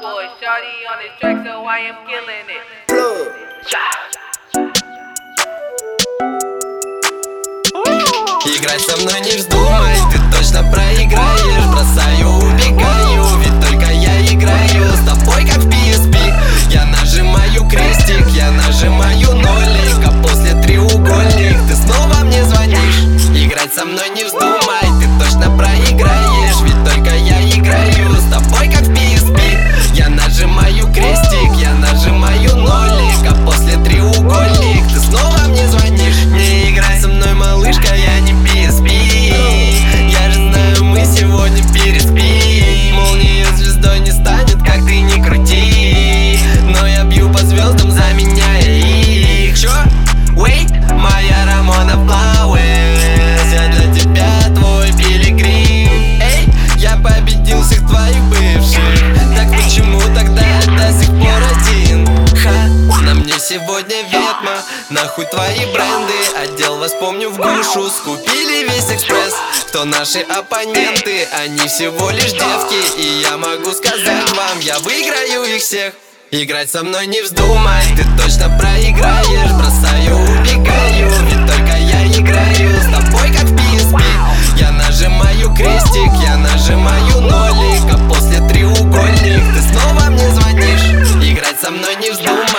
boy Shawty on this track, so I am killing it. Играть со мной не вздумай, ты точно проиграешь. Бросаю, убегаю, ведь только я играю с тобой как в PSP. Я нажимаю крестик, я нажимаю нолик, а после треугольник ты снова мне звонишь. Играть со мной не вздумай, ты точно проиграешь, ведь только я играю с тобой как в PSP. Я нажимаю крестик, я нажимаю нолик, а после треугольник ты снова мне звонишь. Не играй со мной, малышка, я не PSP. Я же знаю, мы сегодня переспим. Молния звездой не станет, как ты не крути, но я бью по звездам, заменяя их. Чё? Wait, моя Рамона Flowers, я для тебя твой пилигрим. Эй, я победил всех твоих бывших, так почему тогда я до сих пор один? Ха, на мне сегодня ветма, нахуй твои бренды. Отдел вас помню в грушу, скупили весь экспресс. Кто наши оппоненты? Они всего лишь девки, и я могу сказать вам, я выиграю их всех. Играть со мной не вздумай, ты точно проиграешь. Бросаю, убегаю, ведь только я играю с тобой как в PSP. Я нажимаю крестик, я нажимаю нолик, а после треугольник ты снова мне звонишь. Играть со мной не вздумай.